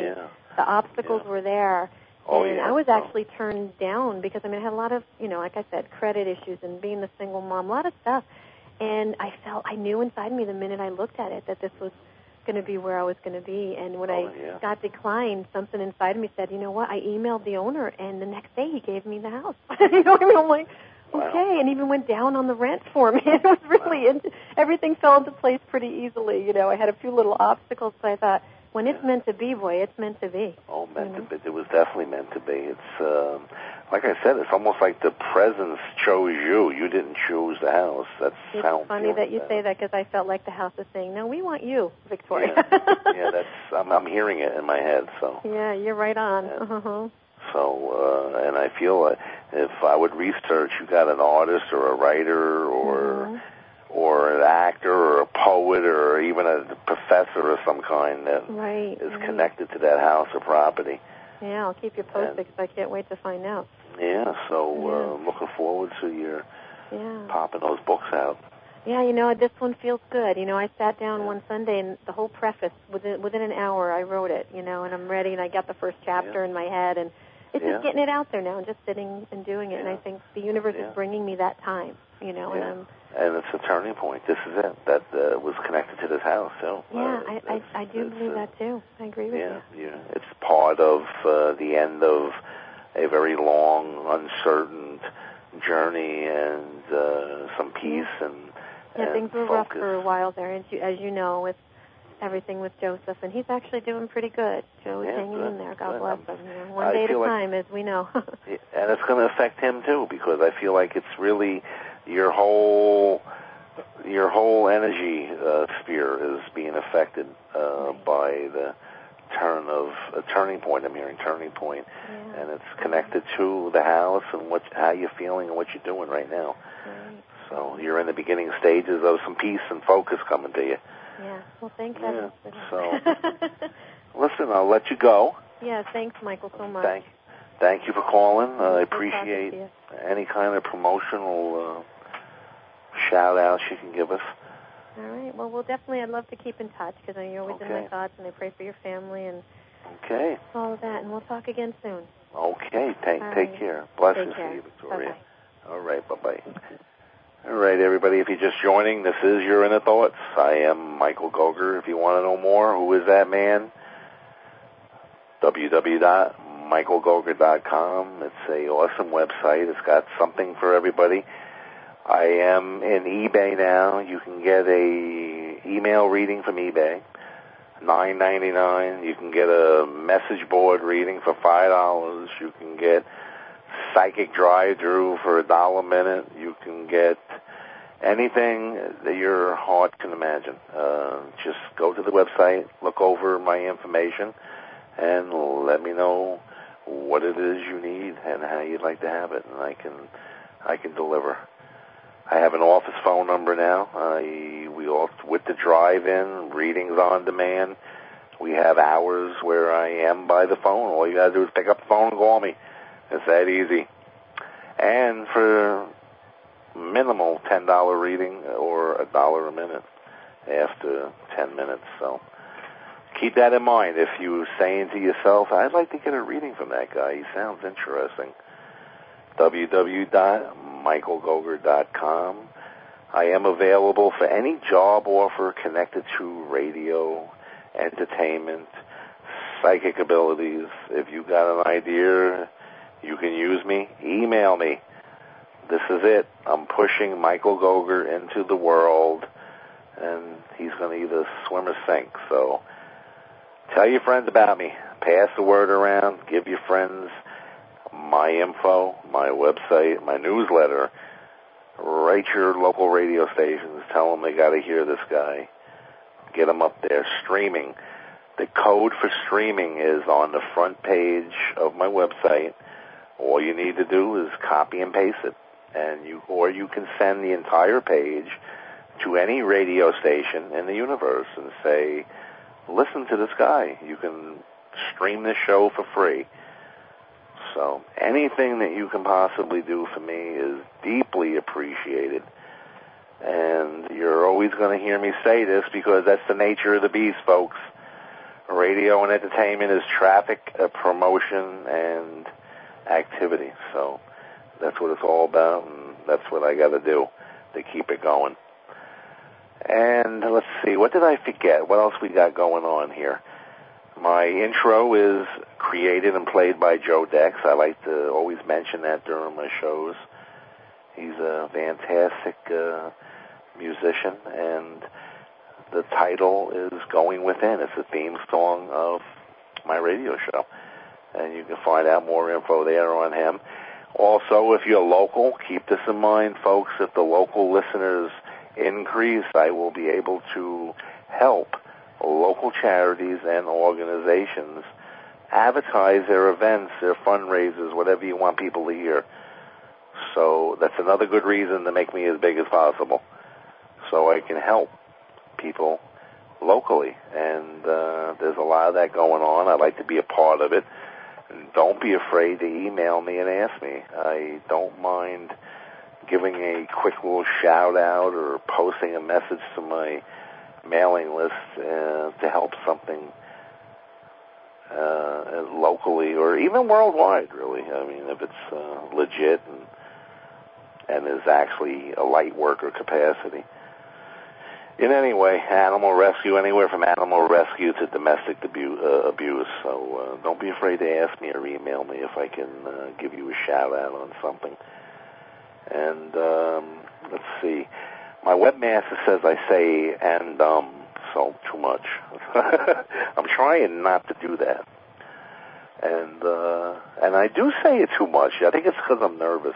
The obstacles yeah. were there. Oh, and yeah. I was oh. actually turned down because, I mean, I had a lot of, you know, like I said, credit issues and being the single mom, a lot of stuff. And I felt, I knew inside me the minute I looked at it that this was going to be where I was going to be. And when oh, I yeah. got declined, something inside me said, you know what, I emailed the owner, and the next day he gave me the house. You know what I mean? I'm like, wow. okay, and even went down on the rent for me. It was really, wow. in, everything fell into place pretty easily. You know, I had a few little obstacles, but I thought, when it's yeah. meant to be, boy, it's meant to be. Oh, meant you know? to be. It was definitely meant to be. It's, um, like I said, it's almost like the presence chose you. You didn't choose the house. That's it's how I'm funny that you that. say that because I felt like the house was saying, no, we want you, Victoria. Yeah, yeah that's, I'm, I'm hearing it in my head, so. Yeah, you're right on. And, uh-huh. So, uh, and I feel like if I would research, you got an artist or a writer or mm-hmm. or an actor or a poet or even a professor of some kind that right, is right. connected to that house or property. Yeah, I'll keep you posted because I can't wait to find out. Yeah, so yeah. Uh, looking forward to your yeah. popping those books out. Yeah, you know, this one feels good. You know, I sat down yeah. one Sunday and the whole preface, within within an hour I wrote it, you know, and I'm ready and I got the first chapter yeah. in my head and it's yeah. just getting it out there now and just sitting and doing it. Yeah. And I think the universe yeah. is bringing me that time, you know, yeah. and I'm... And it's a turning point. This is it. That uh, was connected to this house, too. Yeah, uh, I, I I do believe uh, that, too. I agree with yeah, you. Yeah, it's part of uh, the end of a very long, uncertain journey and uh, some peace yeah. and Yeah, and things were focus. rough for a while there, as you, as you know, with everything with Joseph, and he's actually doing pretty good. Joe's yeah, hanging good, in there. God good. bless I'm, him. You know, one I day at a like, time, as we know. and it's going to affect him too, because I feel like it's really your whole your whole energy uh, sphere is being affected uh, right. by the turn of a turning point. I'm hearing turning point, yeah. and it's connected to the house and what how you're feeling and what you're doing right now. Right. So you're in the beginning stages of some peace and focus coming to you. Yeah. Well, thank yeah. heavens for that. So, listen, I'll let you go. Yeah. Thanks, Michael, so much. Thank, thank you for calling. Uh, I Good appreciate talking to you. any kind of promotional uh, shout outs you can give us. All right. Well, we'll definitely. I'd love to keep in touch because you're always okay. in my thoughts, and I pray for your family and okay. all of that. And we'll talk again soon. Okay. Take all take right. care. Blessings take care. to you, Victoria. Bye-bye. All right. Bye bye. All right, everybody. If you're just joining, this is Your Inner Thoughts. I am Michael Goger. If you want to know more, who is that man? w w w dot michael goger dot com. It's a awesome website. It's got something for everybody. I am in eBay now. You can get a email reading from eBay, nine ninety-nine. You can get a message board reading for five dollars. You can get psychic drive-through for a dollar a minute. You can get anything that your heart can imagine. Uh, just go to the website, look over my information, and let me know what it is you need and how you'd like to have it, and I can I can deliver. I have an office phone number now. I, we all, with the drive-in, readings on demand. We have hours where I am by the phone. All you got to do is pick up the phone and call me. It's that easy. And for minimal ten dollar reading or a dollar a minute after ten minutes. So keep that in mind. If you're saying to yourself, I'd like to get a reading from that guy. He sounds interesting. w w w dot michael goger dot com. I am available for any job offer connected to radio, entertainment, psychic abilities. If you got an idea, you can use me. Email me. This is it. I'm pushing Michael Goger into the world, and he's going to either swim or sink. So tell your friends about me. Pass the word around. Give your friends my info, my website, my newsletter. Write your local radio stations. Tell them they got to hear this guy. Get them up there streaming. The code for streaming is on the front page of my website. All you need to do is copy and paste it, and you or you can send the entire page to any radio station in the universe and say, listen to this guy. You can stream this show for free. So anything that you can possibly do for me is deeply appreciated. And you're always going to hear me say this because that's the nature of the beast, folks. radio and entertainment is traffic, uh, promotion, and activity. So that's what it's all about, and that's what I got to do to keep it going. And let's see, what did I forget? What else we got going on here? My intro is created and played by Joe Dex. I like to always mention that during my shows. He's a fantastic uh, musician, and the title is Going Within. It's the theme song of my radio show, and you can find out more info there on him. Also, if you're local, keep this in mind, folks. If the local listeners increase, I will be able to help local charities and organizations advertise their events, their fundraisers, whatever you want people to hear. So that's another good reason to make me as big as possible, so I can help people locally. And uh, there's a lot of that going on. I'd like to be a part of it. And don't be afraid to email me and ask me. I don't mind giving a quick little shout-out or posting a message to my mailing list uh, to help something uh, locally or even worldwide, really. I mean, if it's uh, legit and and is actually a light worker capacity. In any way, animal rescue, anywhere from animal rescue to domestic abu- uh, abuse. So uh, don't be afraid to ask me or email me if I can uh, give you a shout-out on something. And um, let's see. My webmaster says I say and um, so too much. I'm trying not to do that. And uh, and I do say it too much. I think it's because I'm nervous.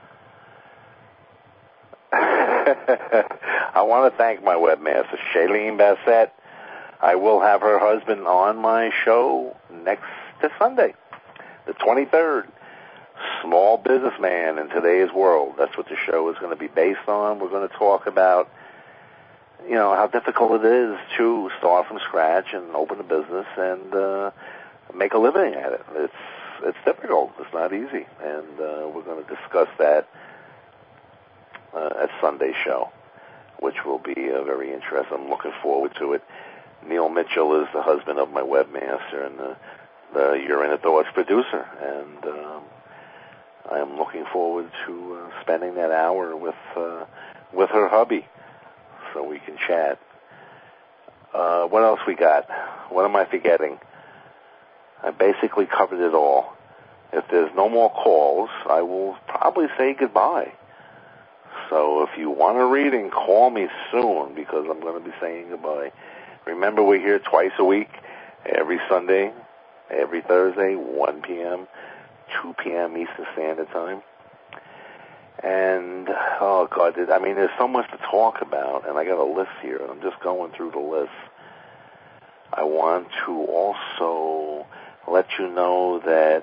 I want to thank my webmaster, Shailene Bassett. I will have her husband on my show next to Sunday, the twenty-third. Small businessman in today's world. That's what the show is going to be based on. We're going to talk about, you know, how difficult it is to start from scratch and open a business and uh, make a living at it. It's it's difficult. It's not easy, and uh, we're going to discuss that uh, at Sunday's show, which will be uh, very interesting. I'm looking forward to it. Neil Mitchell is the husband of my webmaster and the, the You're in the Thoughts producer, and um, I am looking forward to uh, spending that hour with uh, with her hubby, so we can chat. Uh, what else we got? What am I forgetting? I basically covered it all. If there's no more calls, I will probably say goodbye. So if you want a reading, call me soon, because I'm going to be saying goodbye. Remember, we're here twice a week, every Sunday, every Thursday, one p.m., two p.m. Eastern Standard Time. And, oh, God, I mean, there's so much to talk about, and I got a list here, and I'm just going through the list. I want to also let you know that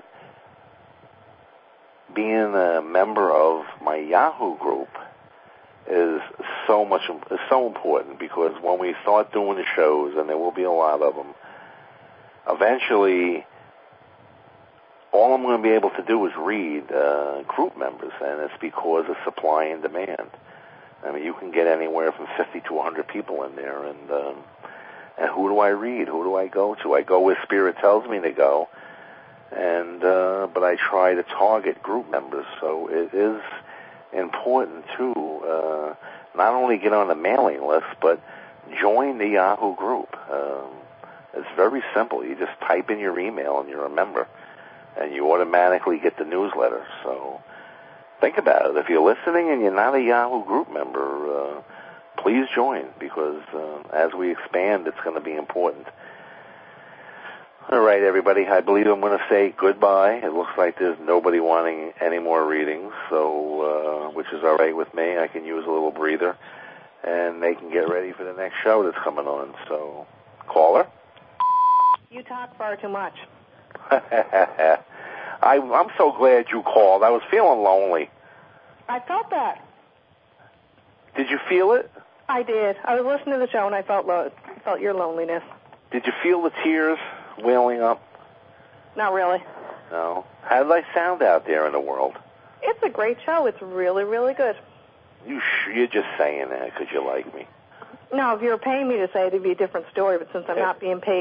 being a member of my Yahoo group is so much, is so important, because when we start doing the shows, and there will be a lot of them, eventually all I'm going to be able to do is read uh, group members, and it's because of supply and demand. I mean, you can get anywhere from fifty to one hundred people in there, and um, and who do I read? Who do I go to? I go where Spirit tells me to go, and uh, but I try to target group members, so it is important to uh, not only get on the mailing list, but join the Yahoo group. Um, it's very simple. You just type in your email and you're a member, and you automatically get the newsletter. So think about it. If you're listening and you're not a Yahoo group member, uh, please join, because uh, as we expand, it's going to be important. All right, everybody, I believe I'm going to say goodbye. It looks like there's nobody wanting any more readings, so uh, which is all right with me. I can use a little breather, and they can get ready for the next show that's coming on. So, caller? You talk far too much. I, I'm so glad you called. I was feeling lonely. I felt that. Did you feel it? I did. I was listening to the show, and I felt lo- felt your loneliness. Did you feel the tears welling up? Not really. No. How did I sound out there in the world? It's a great show. It's really, really good. You sh- you're just saying that because you like me. No, if you were paying me to say it, it'd be a different story, but since I'm not being paid,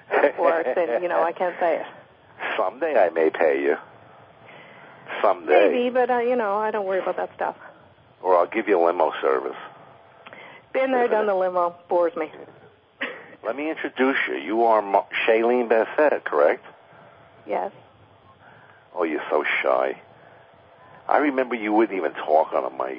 for it, then, you know, I can't say it. Someday I may pay you. Someday. Maybe, but, uh, you know, I don't worry about that stuff. Or I'll give you limo service. Been there, done the limo. Bores me. Let me introduce you. You are Ma- Shailene Bassett, correct? Yes. Oh, you're so shy. I remember you wouldn't even talk on a mic.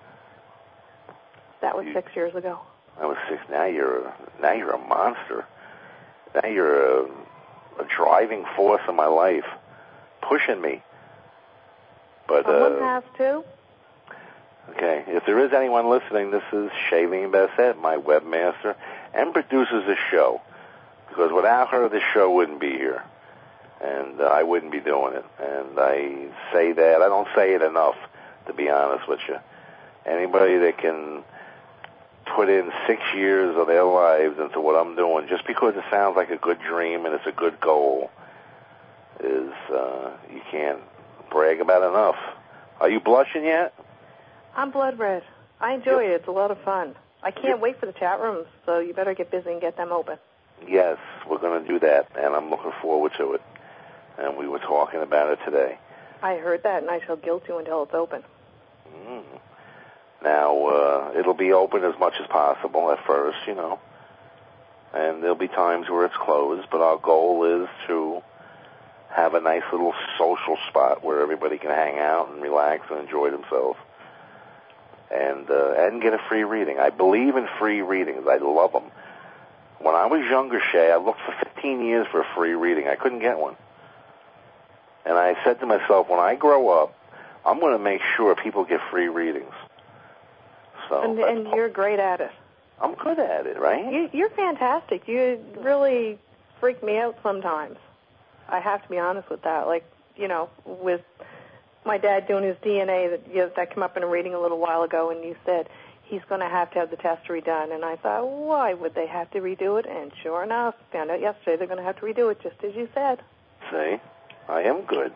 That was you, six years ago. That was six. Now you're now you're a monster. Now you're a, a driving force in my life, pushing me. But someone uh, has to. Okay, if there is anyone listening, this is Shailene Bassett, my webmaster, and produces the show. Because without her, the show wouldn't be here. And uh, I wouldn't be doing it. And I say that, I don't say it enough, to be honest with you. Anybody that can put in six years of their lives into what I'm doing, just because it sounds like a good dream and it's a good goal, is, uh, you can't brag about enough. Are you blushing yet? I'm blood red. I enjoy yep. it. It's a lot of fun. I can't yep. wait for the chat rooms, so you better get busy and get them open. Yes, we're going to do that, and I'm looking forward to it. And we were talking about it today. I heard that, and I shall guilt you until it's open. Mm. Now, uh, it'll be open as much as possible at first, you know. And there'll be times where it's closed, but our goal is to have a nice little social spot where everybody can hang out and relax and enjoy themselves. And uh, and get a free reading. I believe in free readings. I love them. When I was younger, Shay, I looked for fifteen years for a free reading. I couldn't get one. And I said to myself, when I grow up, I'm going to make sure people get free readings. So, and and you're great at it. I'm good at it, right? You, you're fantastic. You really freak me out sometimes. I have to be honest with that. Like, you know, with my dad doing his D N A, that you know, that came up in a reading a little while ago, and you said he's going to have to have the test redone. And I thought, why would they have to redo it? And sure enough, found out yesterday they're going to have to redo it, just as you said. See, I am good.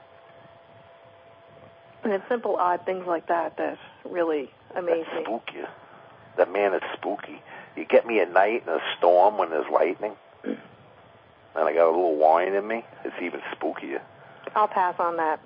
And it's simple, odd things like that that really amaze That's me. Spooky. That man is spooky. You get me at night in a storm when there's lightning, and I got a little wine in me. It's even spookier. I'll pass on that.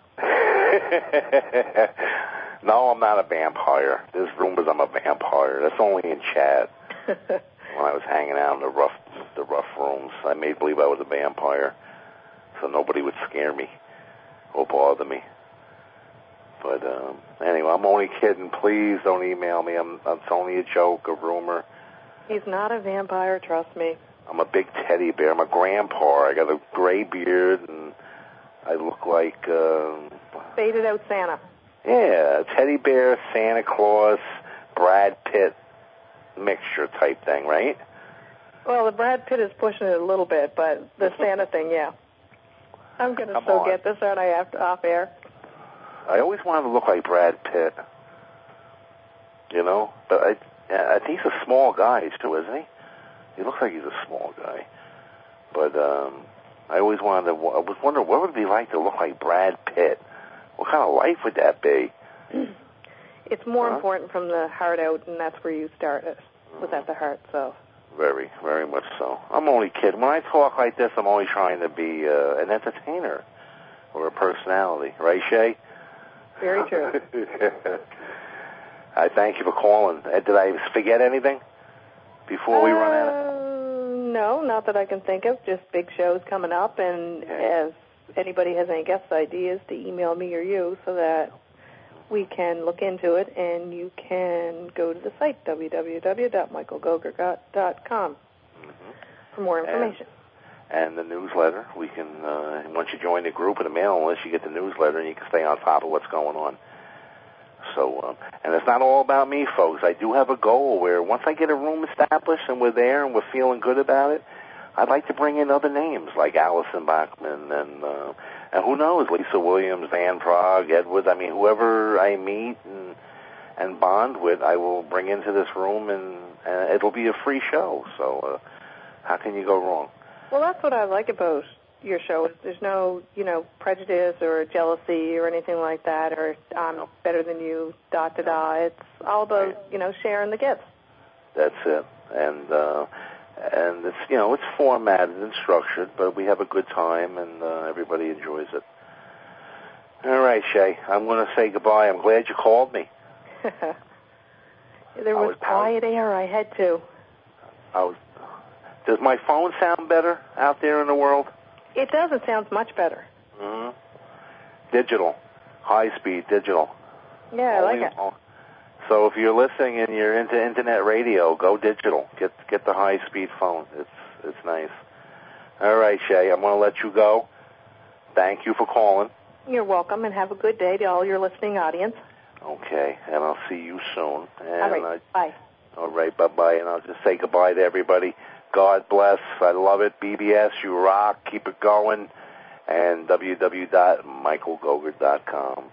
No, I'm not a vampire. There's rumors I'm a vampire. That's only in chat. When I was hanging out in the rough, the rough rooms, I made believe I was a vampire, so nobody would scare me or bother me. But um, anyway, I'm only kidding. Please don't email me. I'm, it's only a joke, a rumor. He's not a vampire, trust me. I'm a big teddy bear. I'm a grandpa. I got a gray beard, and I look like... Uh, Faded out Santa. Yeah, teddy bear, Santa Claus, Brad Pitt mixture type thing, right? Well, the Brad Pitt is pushing it a little bit, but the Santa thing, yeah. I'm going to so on. get this out I have to off air. I always wanted to look like Brad Pitt, you know? But I, I think he's a small guy, too, isn't he? He looks like he's a small guy. But um, I always wanted to, I was wondering, what would it be like to look like Brad Pitt? What kind of life would that be? It's more huh? important from the heart out, and that's where you start it, with at the heart, so. Very, very much so. I'm only kidding. When I talk like this, I'm only trying to be uh, an entertainer or a personality. Right, Shay? Very true. I thank you for calling. Did I forget anything before uh, we run out of... No, not that I can think of. Just big shows coming up, and yeah. as anybody has any guest ideas, to email me or you so that we can look into it, and you can go to the site, w w w dot michael goger dot com, mm-hmm. for more information. And, and the newsletter, we can, uh, once you join the group or the mailing list, you get the newsletter, and you can stay on top of what's going on. So, um, and it's not all about me, folks. I do have a goal where once I get a room established and we're there and we're feeling good about it, I'd like to bring in other names like Allison Bachman and uh, and who knows, Lisa Williams, Van Prague, Edwards. I mean, whoever I meet and and bond with, I will bring into this room, and, and it'll be a free show. So, uh, how can you go wrong? Well, that's what I like about your show. Is there's no, you know, prejudice or jealousy or anything like that, or I'm no. better than you, da da da. It's all about, right. you know, sharing the gifts. That's it, and. Uh, and it's, you know, it's formatted and structured, but we have a good time, and uh, everybody enjoys it. All right, Shay, I'm going to say goodbye. I'm glad you called me. There was, was quiet air. I had to. I was. Does my phone sound better out there in the world? It does. It sounds much better. Mm-hmm. Digital. High-speed digital. Yeah, Only, I like it. So if you're listening and you're into internet radio, go digital. Get get the high-speed phone. It's it's nice. All right, Shay, I'm going to let you go. Thank you for calling. You're welcome, and have a good day to all your listening audience. Okay, and I'll see you soon. And all right, I, bye. All right, bye-bye, and I'll just say goodbye to everybody. God bless. I love it. B B S, you rock. Keep it going. And w w w dot michael goger dot com.